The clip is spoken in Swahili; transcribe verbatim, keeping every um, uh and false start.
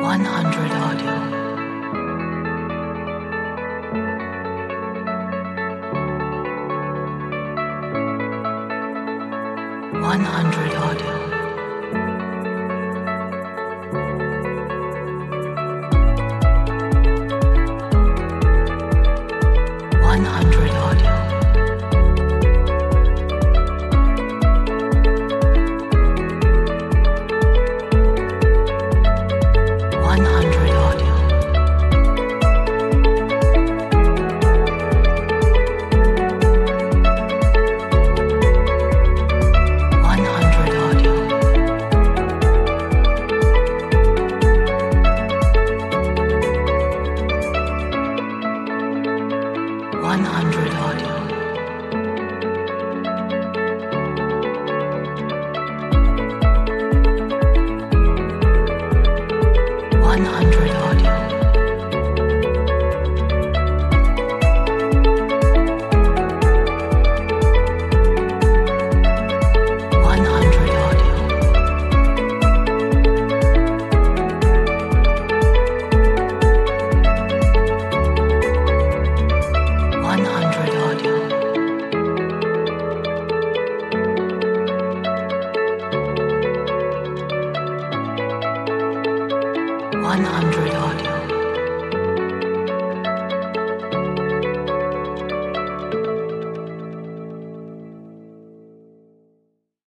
one hundred audio. one hundred audio. one hundred audio. one hundred audio. one hundred audio. one hundred audio. one hundred audio. one hundred audio. one hundred audio. one hundred audio.